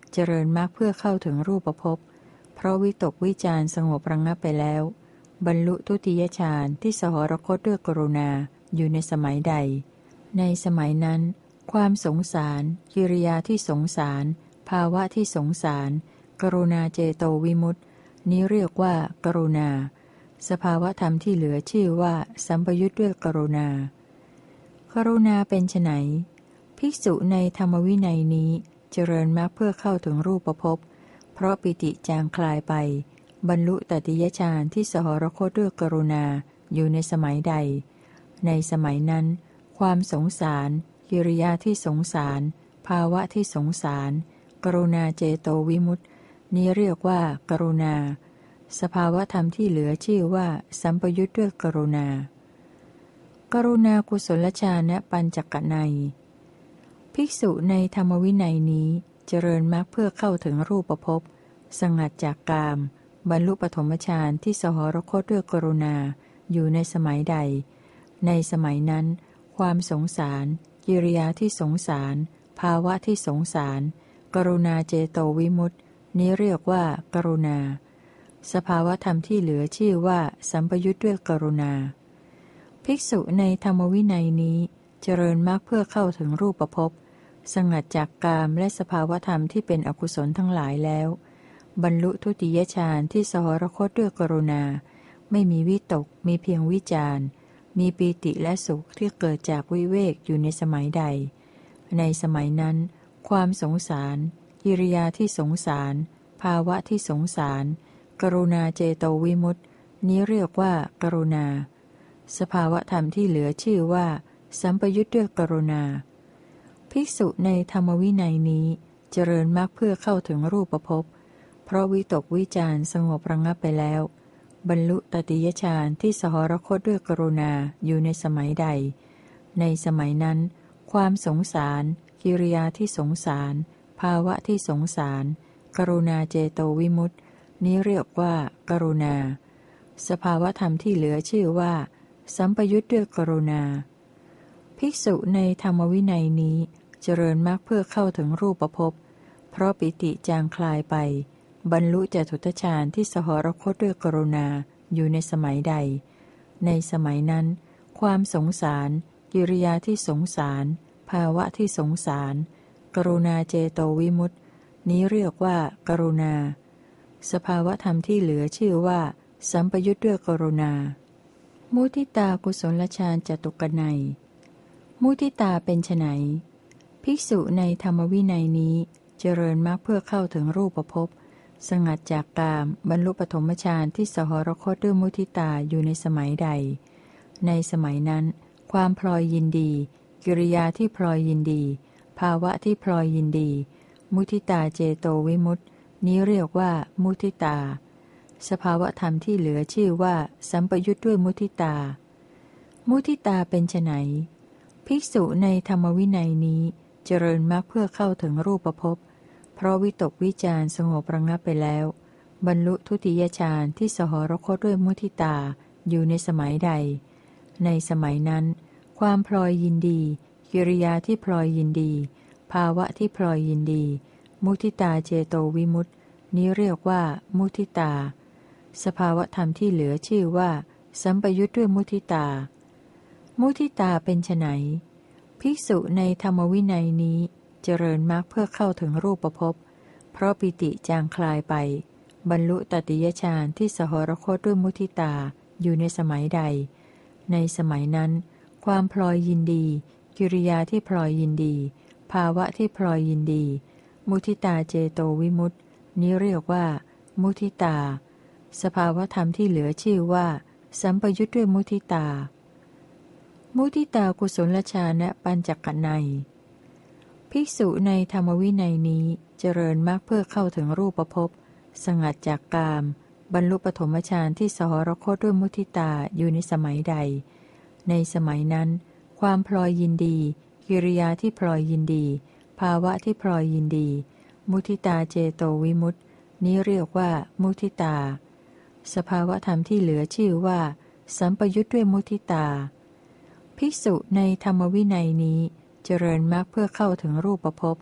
เจริญมรรคเพื่อเข้าถึงรูปภพเพราะวิตกวิจารสงบระงับไปแล้วบรรลุทุติยฌานที่สหรคตด้วยกรุณาอยู่ในสมัยใดในสมัยนั้นความสงสารกิริยาที่สงสารภาวะที่สงสารกรุณาเจโตวิมุตตินี้เรียกว่ากรุณาสภาวะธรรมที่เหลือชื่อว่าสัมปยุทธ์ด้วยกรุณากรุณาเป็นไฉนภิกษุในธรรมวินัยนี้เจริญมรรคเพื่อเข้าถึงรูปภพเพราะปิติจางคลายไปบรรลุตติยฌานที่สหรคตด้วยกรุณาอยู่ในสมัยใดในสมัยนั้นความสงสารกิริยาที่สงสารภาวะที่สงสารกรุณาเจโตวิมุตตินี้เรียกว่ากรุณาสภาวะธรรมที่เหลือชื่อว่าสัมปยุทธ์ด้วยกรุณากรุณากุศลฌานปัญจกนัยภิกษุในธรรมวินัยนี้เจริญมรรคเพื่อเข้าถึงรูปภพสงัดจากกามบรรลุปฐมฌานที่สหรคตด้วยกรุณาอยู่ในสมัยใดในสมัยนั้นความสงสารกิริยาที่สงสารภาวะที่สงสารกรุณาเจโตวิมุตตินี้เรียกว่ากรุณาสภาวะธรรมที่เหลือชื่อว่าสัมปยุทธ์ด้วยกรุณาภิกษุในธรรมวินัยนี้เจริญมรรคเพื่อเข้าถึงรูปภพสงัดจากกามและสภาวะธรรมที่เป็นอกุศลทั้งหลายแล้วบรรลุทุติยฌานที่สหรคตด้วยกรุณาไม่มีวิตกมีเพียงวิจารณ์มีปีติและสุขที่เกิดจากวิเวกอยู่ในสมัยใดในสมัยนั้นความสงสารกิริยาที่สงสารภาวะที่สงสารกรุณาเจโตวิมุตตินี้เรียกว่ากรุณาสภาวะธรรมที่เหลือชื่อว่าสัมปยุทธ์ด้วยกรุณาภิกษุในธรรมวินัยนี้เจริญมรรคเพื่อเข้าถึงรูปภพเพราะวิตกวิจารสงบระงับไปแล้วบรรลุตติยฌานที่สหรคตด้วยกรุณาอยู่ในสมัยใดในสมัยนั้นความสงสารกิริยาที่สงสารภาวะที่สงสารกรุณาเจโตวิมุตตินี้เรียกว่ากรุณาสภาวะธรรมที่เหลือชื่อว่าสัมปยุทธ์ด้วยกรุณาภิกษุในธรรมวินัยนี้เจริญมรรคเพื่อเข้าถึงรูปภพเพราะปิติจางคลายไปบรรลุจตุตฌานที่สหรคตด้วยกรุณาอยู่ในสมัยใดในสมัยนั้นความสงสารกิริยาที่สงสารภาวะที่สงสารกรุณาเจโตวิมุตตินี้เรียกว่ากรุณาสภาวะธรรมที่เหลือชื่อว่าสัมปยุทธ์ด้วยกรุณามุทิตากุศลฌานจตุกนัยมุทิตาเป็นไฉนภิกษุในธรรมวินัยนี้เจริญมรรคเพื่อเข้าถึงรูปภพสงัดจากกามบรรลุปฐมฌานที่สหรคตด้วยมุทิตาอยู่ในสมัยใดในสมัยนั้นความพลอยยินดีกิริยาที่พลอยยินดีภาวะที่พลอยยินดีมุทิตาเจโตวิมุตตินี้เรียกว่ามุทิตาสภาวะธรรมที่เหลือชื่อว่าสัมปยุทธ์ด้วยมุทิตามุทิตาเป็นไฉนภิกษุในธรรมวินัยนี้เจริญมรรคเพื่อเข้าถึงรูปภพเพราะวิตกวิจารสงบระงับไปแล้วบรรลุทุติยฌานที่สหรคตด้วยมุทิตาอยู่ในสมัยใดในสมัยนั้นความพลอยยินดีกิริยาที่พลอยยินดีภาวะที่พลอยยินดีมุทิตาเจโตวิมุตตินี้เรียกว่ามุทิตาสภาวะธรรมที่เหลือชื่อว่าสัมปยุทธ์ด้วยมุทิตามุทิตาเป็นไฉนภิกษุในธรรมวินัยนี้เจริญมรรคเพื่อเข้าถึงรูปภพเพราะปิติจางคลายไปบรรลุตติยฌานที่สหรคตด้วยมุทิตาอยู่ในสมัยใดในสมัยนั้นความพลอยยินดีกิริยาที่พลอยยินดีภาวะที่พลอยยินดีมุทิตาเจโตวิมุตตินี้เรียกว่ามุทิตาสภาวะธรรมที่เหลือชื่อว่าสัมปยุทธ์ด้วยมุทิตามุทิตากุศลฌานปัญจกนัยภิกษุในธรรมวินัยนี้เจริญมรรคเพื่อเข้าถึงรูปภพสงัดจากกามบรรลุปฐมฌานที่สหรคตด้วยมุทิตาอยู่ในสมัยใดในสมัยนั้นความพลอยยินดีกิริยาที่พลอยยินดีภาวะที่พลอยยินดีมุทิตาเจโตวิมุตตินี้เรียกว่ามุทิตาสภาวะธรรมที่เหลือชื่อว่าสัมปยุทธ์ด้วยมุทิตาภิกษุในธรรมวินัยนี้เจริญมรรคเพื่อเข้าถึงรูปภพ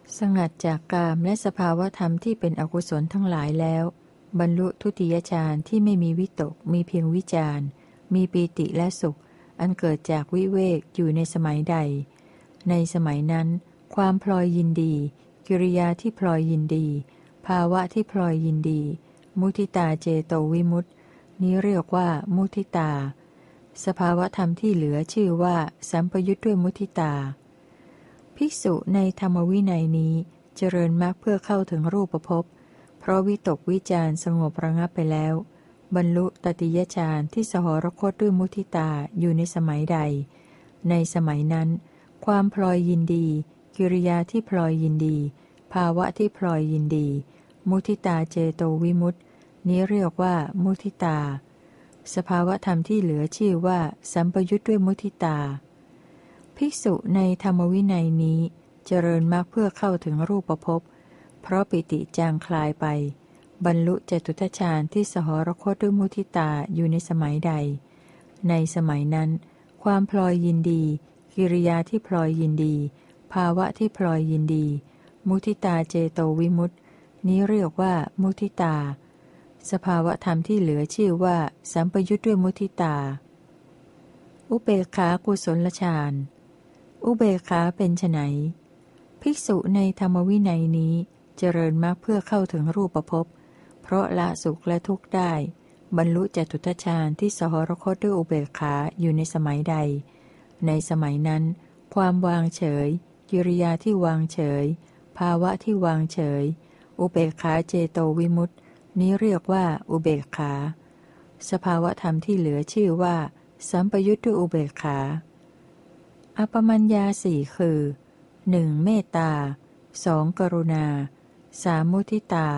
สงัดจากกามและสภาวธรรมที่เป็นอกุศลทั้งหลายแล้วบรรลุทุติยฌานที่ไม่มีวิตกมีเพียงวิจารณ์มีปีติและสุขอันเกิดจากวิเวกอยู่ในสมัยใดในสมัยนั้นความพลอยยินดีกิริยาที่พลอยยินดีภาวะที่พลอยยินดีมุทิตาเจโตวิมุตตินี้เรียกว่ามุทิตาสภาวธรรมที่เหลือชื่อว่าสัมปยุทธ์ด้วยมุทิตาภิกษุในธรรมวินัยนี้เจริญมรรคเพื่อเข้าถึงรูปภพเพราะวิตกวิจารสงบระงับไปแล้วบรรลุตติยฌานที่สหรคตด้วยมุทิตาอยู่ในสมัยใดในสมัยนั้นความพลอยยินดีกิริยาที่พลอยยินดีภาวะที่พลอยยินดีมุทิตาเจโตวิมุตตินี้เรียกว่ามุทิตาสภาวธรรมที่เหลือชื่อว่าสัมปยุทธ์ด้วยมุทิตาภิกษุในธรรมวินัยนี้เจริญมรรคเพื่อเข้าถึงรูปภพเพราะปิติจางคลายไปบรรลุจตุตฌานที่สหรคตด้วยมุทิตาอยู่ในสมัยใดในสมัยนั้นความพลอยยินดีกิริยาที่พลอยยินดีภาวะที่พลอยยินดีมุทิตาเจโตวิมุตตินี้เรียกว่ามุทิตาสภาวธรรมที่เหลือชื่อว่าสัมปยุทธ์ด้วยมุทิตาอุเบกขากุศลฌานอุเบกขาเป็นไฉนภิกษุในธรรมวินัยนี้เจริญมรรคเพื่อเข้าถึงรูปภพเพราะละสุขและทุกข์ได้บรรลุจตุตฌานที่สหรคตด้วยอุเบกขาอยู่ในสมัยใดในสมัยนั้นความวางเฉยกิริยาที่วางเฉยภาวะที่วางเฉยอุเบกขาเจโตวิมุตตินี้เรียกว่าอุเบกขาสภาวธรรมที่เหลือชื่อว่าสัมปยุทธ์ด้วยอุเบกขาอัปปมัญญาสี่คือ 1. เมตตา 2. กรุณา 3. มุทิตา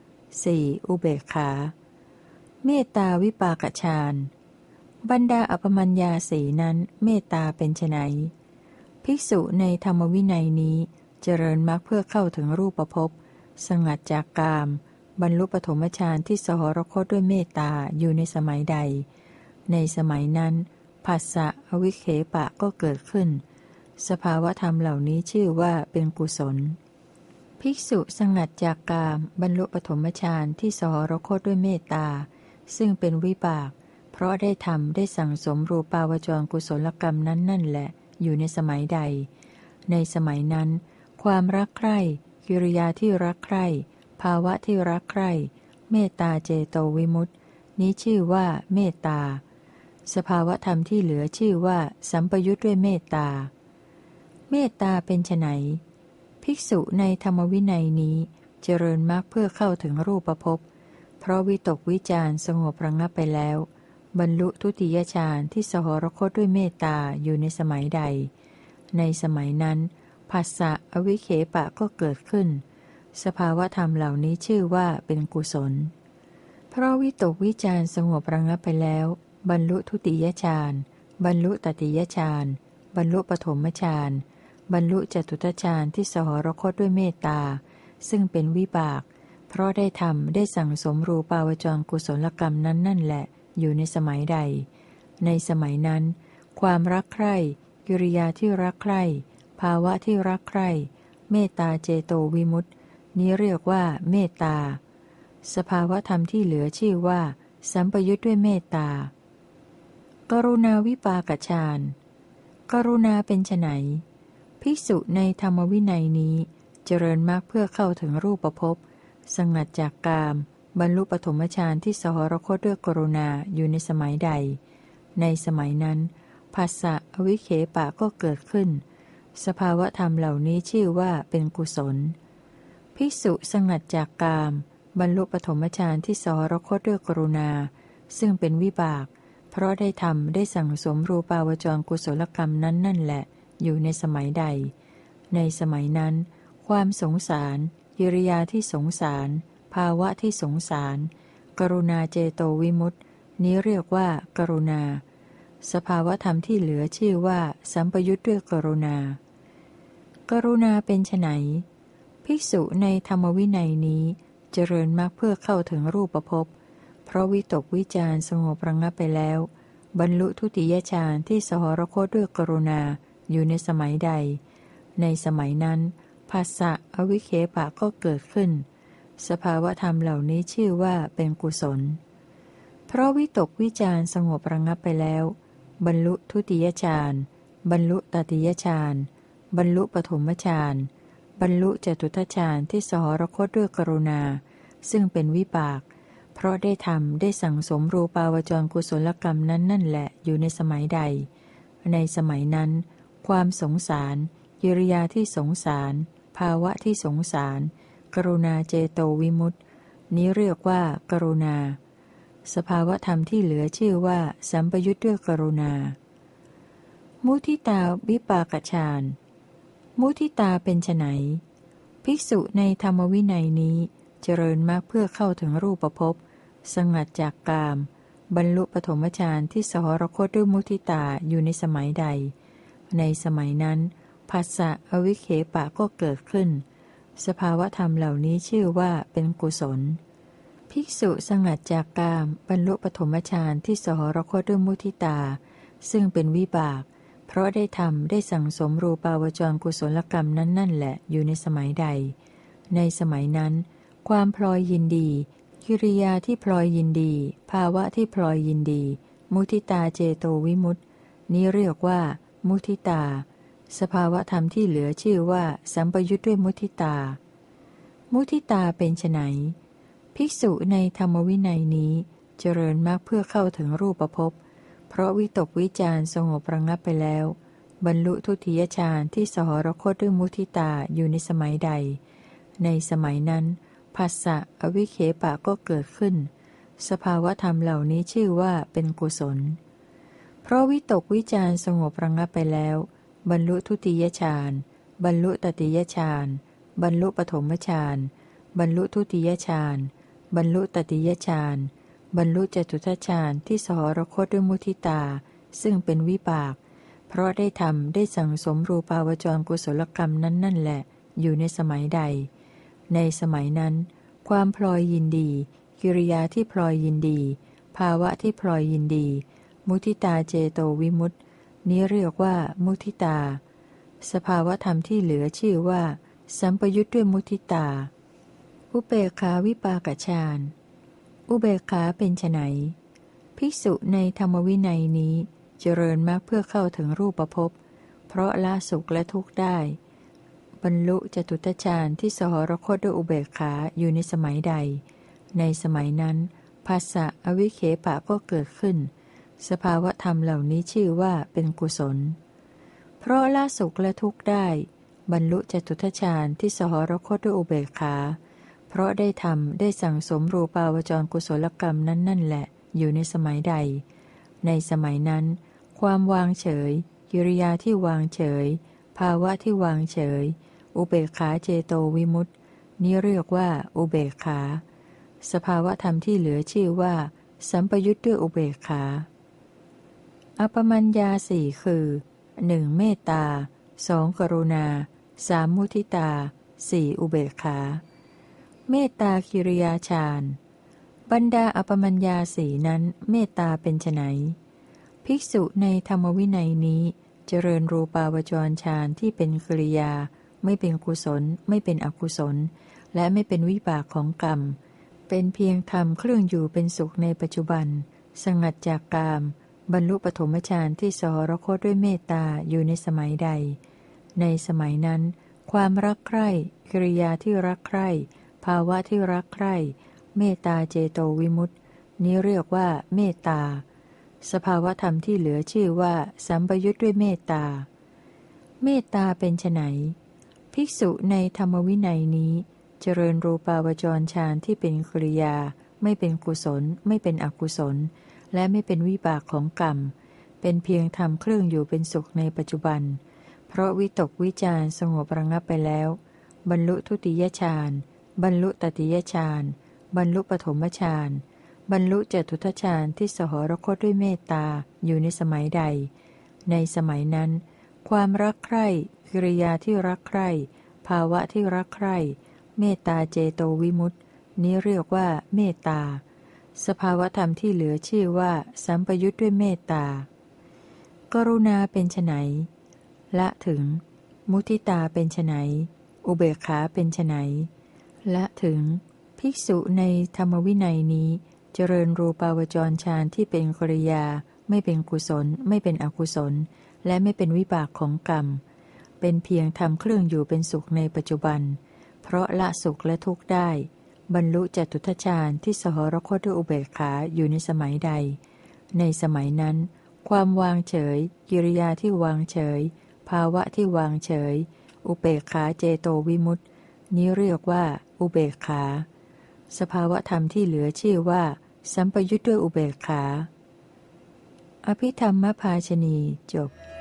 4. อุเบกขาเมตตาวิปากฌานบรรดาอัปปมัญญาสี่นั้นเมตตาเป็นไฉนภิกษุในธรรมวินัยนี้เจริญมรรคเพื่อเข้าถึงรูปภพสงัดจากกามบรรลุปฐมฌานที่สหรคตด้วยเมตตาอยู่ในสมัยใดในสมัยนั้นผัสสะอวิเคปะก็เกิดขึ้นสภาวธรรมเหล่านี้ชื่อว่าเป็นกุศลภิกษุสงัดจากกามบรรลุปฐมฌานที่สหรคตด้วยเมตตาซึ่งเป็นวิบากเพราะได้ทำได้สั่งสมรูปาวจรกุศลกรรมนั้นนั่นแหละอยู่ในสมัยใดในสมัยนั้นความรักใคร่กิริยาที่รักใคร่ภาวะที่รักใคร่เมตตาเจโตวิมุตตินี้ชื่อว่าเมตตาสภาวธรรมที่เหลือชื่อว่าสัมปยุทธ์ด้วยเมตตาเมตตาเป็นไฉนภิกษุในธรรมวินัยนี้เจริญมรรคเพื่อเข้าถึงรูปภพเพราะวิตกวิจารสงบระงับไปแล้วบรรลุทุติยฌานที่สหรคตด้วยเมตตาอยู่ในสมัยใดในสมัยนั้นผัสสะอวิเคปะก็เกิดขึ้นสภาวธรรมเหล่านี้ชื่อว่าเป็นกุศลเพราะวิตกวิจารสงบระงับไปแล้วบรรลุทุติยฌานบรรลุตติยฌานบรรลุปฐมฌานบรรลุจตุตฌานที่สหรคตด้วยเมตตาซึ่งเป็นวิบากเพราะได้ทำได้สั่งสมรูปาวจรกุศลกรรมนั้นนั่นแหละอยู่ในสมัยใดในสมัยนั้นความรักใคร่กิริยาที่รักใคร่ภาวะที่รักใคร่เมตตาเจโตวิมุตตินี้เรียกว่าเมตตาสภาวธรรมที่เหลือชื่อว่าสัมปยุทธ์ด้วยเมตตากรุณาวิปากฌานกรุณาเป็นไฉนภิกษุในธรรมวินัยนี้เจริญมรรคเพื่อเข้าถึงรูปภพสงัดจากกามบรรลุปฐมฌานที่สหรคตด้วยกรุณาอยู่ในสมัยใดในสมัยนั้นผัสสะอวิเคปะก็เกิดขึ้นสภาวธรรมเหล่านี้ชื่อว่าเป็นกุศลภิกษุสงัดจากกามบรรลุปฐมฌานที่สหรคตด้วยกรุณาซึ่งเป็นวิบากเพราะได้ทำได้สั่งสมรูปาวจรกุศลกรรมนั้นนั่นแหละอยู่ในสมัยใดในสมัยนั้นความสงสารกิริยาที่สงสารภาวะที่สงสารกรุณาเจโตวิมุตตินี้เรียกว่ากรุณาสภาวธรรมที่เหลือชื่อว่าสัมปยุทธ์ด้วยกรุณากรุณาเป็นไฉนภิกษุในธรรมวินัยนี้เจริญมรรคเพื่อเข้าถึงรูปภพเพราะวิตกวิจารสงบระงับไปแล้วบรรลุทุติยฌานที่สหรคตด้วยกรุณาอยู่ในสมัยใดในสมัยนั้นผัผัสสะอวิเคปะก็เกิดขึ้นสภาวธรรมเหล่านี้ชื่อว่าเป็นกุศลเพราะวิตกวิจารสงบระงับไปแล้วบรรลุทุติยฌานบรรลุตติยฌานบรรลุปฐมฌานบรรลุจตุตฌานที่สหรคตด้วยกรุณาซึ่งเป็นวิบากเพราะได้ทำได้สั่งสมรูปาวจรกุศลกรรมนั้นนั่นแหละอยู่ในสมัยใดในสมัยนั้นความสงสารกิริยาที่สงสารภาวะที่สงสารกรุณาเจโตวิมุตตินี้เรียกว่ากรุณาสภาวธรรมที่เหลือชื่อว่าสัมปยุทธ์ด้วยกรุณามุทิตาวิปากฌานมุทิตาเป็นไฉนภิกษุในธรรมวินัยนี้เจริญมากเพื่อเข้าถึงรูปภพสงัดจากกามบรรลุปฐมฌานที่สหรคตด้วยมุทิตาอยู่ในสมัยใดในสมัยนั้นผัสสะอวิเคปะก็เกิดขึ้นสภาวธรรมเหล่านี้ชื่อว่าเป็นกุศลภิกษุสงัดจากกามบรรลุปฐมฌานที่สหรคตด้วยมุทิตาซึ่งเป็นวิบากเพราะได้ทำได้สั่งสมรูปาวจรกุศลกรรมนั้นนั่นแหละอยู่ในสมัยใดในสมัยนั้นความพลอยยินดีกิริยาที่พลอยยินดีภาวะที่พลอยยินดีมุทิตาเจโตวิมุตตินี้เรียกว่ามุทิตาสภาวธรรมที่เหลือชื่อว่าสัมปยุทธ์ด้วยมุทิตามุทิตาเป็นไฉนภิกษุในธรรมวินัยนี้เจริญมากเพื่อเข้าถึงรูปภพเพราะวิตกวิจารสงบระงับไปแล้วบรรลุทุติยฌานที่สหรคตด้วยมุทิตาอยู่ในสมัยใดในสมัยนั้นผัสสะอวิเคปะก็เกิดขึ้นสภาวธรรมเหล่านี้ชื่อว่าเป็นกุศลเพราะวิตกวิจารสงบระงับไปแล้วบรรลุทุติยฌานบรรลุตติยฌานบรรลุปฐมฌานบรรลุทุติยฌานบรรลุตติยฌานบรรลุจตุตฌานที่สหรคตด้วยมุทิตาซึ่งเป็นวิบากเพราะได้ทำได้สั่งสมรูปาวจรกุศลกรรมนั้นนั่นแหละอยู่ในสมัยใดในสมัยนั้นความพลอยยินดีกิริยาที่พลอยยินดีภาวะที่พลอยยินดีมุทิตาเจโตวิมุตตินี้เรียกว่ามุทิตาสภาวธรรมที่เหลือชื่อว่าสัมปยุทธ์ด้วยมุทิตาอุเบกขาวิปากฌานอุเบกขาเป็นไฉนภิกษุในธรรมวินัยนี้เจริญมากเพื่อเข้าถึงรูปภพเพราะละสุขและทุกข์ได้บรรลุจตุตฌานที่สหรคตด้วยอุเบกขาอยู่ในสมัยใดในสมัยนั้นผัสสะอวิเคปะก็เกิดขึ้นสภาวธรรมเหล่านี้ชื่อว่าเป็นกุศลเพราะละสุขและทุกข์ได้บรรลุจตุตฌานที่สหรคตด้วยอุเบกขาเพราะได้ทำได้สั่งสมรูปาวจรกุศลกรรมนั้นนั่นแหละอยู่ในสมัยใดในสมัยนั้นความวางเฉยกิริยาที่วางเฉยภาวะที่วางเฉยอุเบกขาเจโตวิมุตตินี้เรียกว่าอุเบกขาสภาวธรรมที่เหลือชื่อว่าสัมปยุทธ์ด้วยอุเบกขาอัปปมัญญาสี่คือ 1. เมตตา 2. กรุณา 3. มุทิตา 4. อุเบกขาเมตตากิริยาฌานบรรดาอัปปมัญญาสี่นั้นเมตตาเป็นไฉนภิกษุในธรรมวินัยนี้เจริญรูปาวจรฌานที่เป็นกิริยาไม่เป็นกุศลไม่เป็นอกุศลและไม่เป็นวิบากของกรรมเป็นเพียงธรรมเครื่องอยู่เป็นสุขในปัจจุบันสงัดจากกามบรรลุปฐมฌานที่สหรคตด้วยเมตตาอยู่ในสมัยใดในสมัยนั้นความรักใคร่กิริยาที่รักใคร่ภาวะที่รักใคร่เมตตาเจโตวิมุตตินี้เรียกว่าเมตตาสภาวธรรมที่เหลือชื่อว่าสัมปยุทธ์ด้วยเมตตาเมตตาเป็นไฉนภิกษุในธรรมวินัยนี้เจริญรูปาวจรฌานที่เป็นกิริยาไม่เป็นกุศลไม่เป็นอกุศลและไม่เป็นวิบากของกรรมเป็นเพียงธรรมเครื่องอยู่เป็นสุขในปัจจุบันเพราะวิตกวิจารสงบระงับไปแล้วบรรลุทุติยฌานบรรลุตติยฌานบรรลุปฐมฌานบรรลุจตุตฌานที่สหรคตด้วยเมตตาอยู่ในสมัยใดในสมัยนั้นความรักใคร่กิริยาที่รักใคร่ภาวะที่รักใคร่เมตตาเจโตวิมุตตินี้เรียกว่าเมตตาสภาวธรรมที่เหลือชื่อว่าสัมปยุทธ์ด้วยเมตตากรุณาเป็นไฉนละถึงมุทิตาเป็นไฉนอุเบกขาเป็นไฉนและถึงภิกษุในธรรมวินัยนี้เจริญรูปาวจรฌานที่เป็นกริยาไม่เป็นกุศลไม่เป็นอกุศลและไม่เป็นวิบากของกรรมเป็นเพียงทำเครื่องอยู่เป็นสุขในปัจจุบันเพราะละสุขและทุกข์ได้บรรลุจตุทัชฌานที่สหรคตด้วยอุเบกขาอยู่ในสมัยใดในสมัยนั้นความวางเฉยกิริยาที่วางเฉยภาวะที่วางเฉยอุเบกขาเจโตวิมุตตินี้เรียกว่าอุเบกขาสภาวะธรรมที่เหลือชื่อว่าสัมปยุทธ์ด้วยอุเบกขาอภิธรรมภาชนีจบ